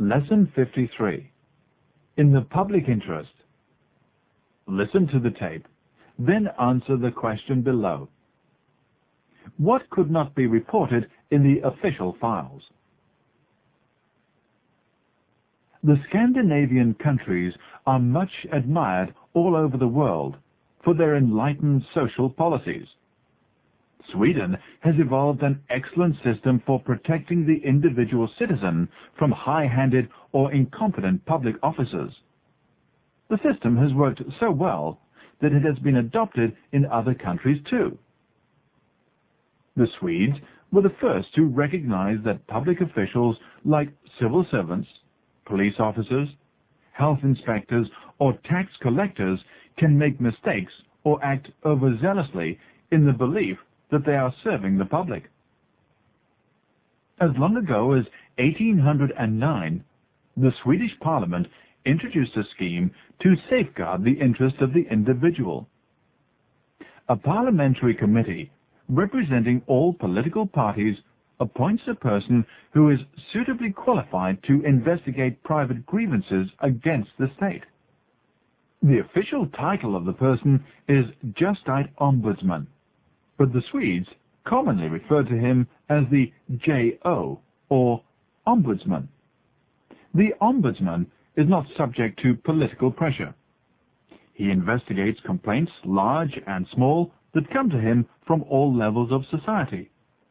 Lesson 53. In the public interest. Listen to the tape, then answer the question below. What could not be reported in the official files? The Scandinavian countries are much admired all over the world for their enlightened social policies. Sweden has evolved an excellent system for protecting the individual citizen from high-handed or incompetent public officers. The system has worked so well that it has been adopted in other countries too. The Swedes were the first to recognize that public officials like civil servants, police officers, health inspectors, or tax collectors can make mistakes or act overzealously in the belief that they are serving the public. As long ago as 1809, the Swedish Parliament introduced a scheme to safeguard the interest of the individual. A parliamentary committee representing all political parties appoints a person who is suitably qualified to investigate private grievances against the state. The official title of the person is Justitieombudsman, but the Swedes commonly refer to him as the JO, or Ombudsman. The Ombudsman is not subject to political pressure. He investigates complaints, large and small, that come to him from all levels of society.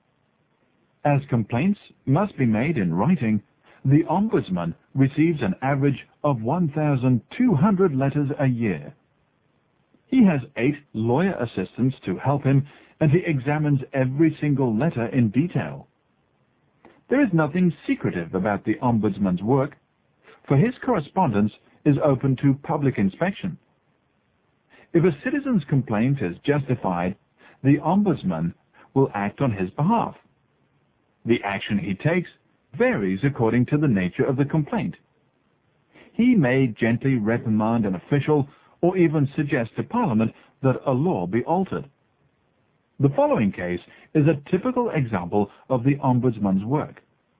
As complaints must be made in writing, the Ombudsman receives an average of 1,200 letters a year. He has 8 lawyer assistants to help him, and he examines every single letter in detail. There is nothing secretive about the Ombudsman's work, for his correspondence is open to public inspection. If a citizen's complaint is justified, the Ombudsman will act on his behalf. The action he takes varies according to the nature of the complaint. He may gently reprimand an official or even suggest to Parliament that a law be altered. The following case is a typical example of the Ombudsman's work.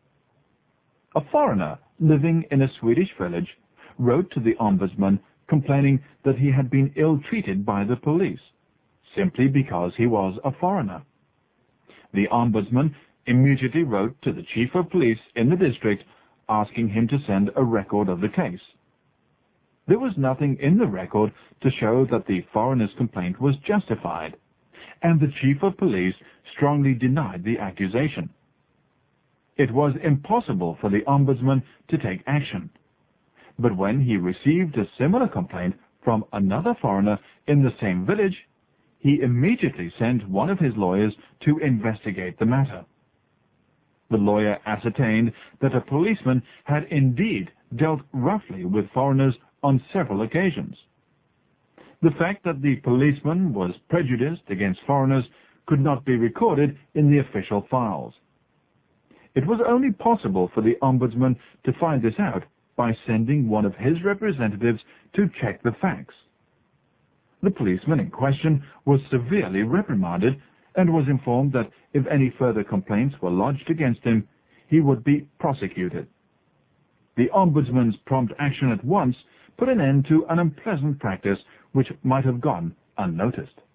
A foreigner living in a Swedish village wrote to the Ombudsman complaining that he had been ill-treated by the police, simply because he was a foreigner. The Ombudsman immediately wrote to the chief of police in the district asking him to send a record of the case. There was nothing in the record to show that the foreigner's complaint was justified, and the chief of police strongly denied the accusation. It was impossible for the Ombudsman to take action. But when he received a similar complaint from another foreigner in the same village, he immediately sent one of his lawyers to investigate the matter. The lawyer ascertained that a policeman had indeed dealt roughly with foreigners on several occasions. The fact that the policeman was prejudiced against foreigners could not be recorded in the official files. It was only possible for the Ombudsman to find this out by sending one of his representatives to check the facts. The policeman in question was severely reprimanded and was informed that if any further complaints were lodged against him, he would be prosecuted. The Ombudsman's prompt action at once put an end to an unpleasant practice which might have gone unnoticed.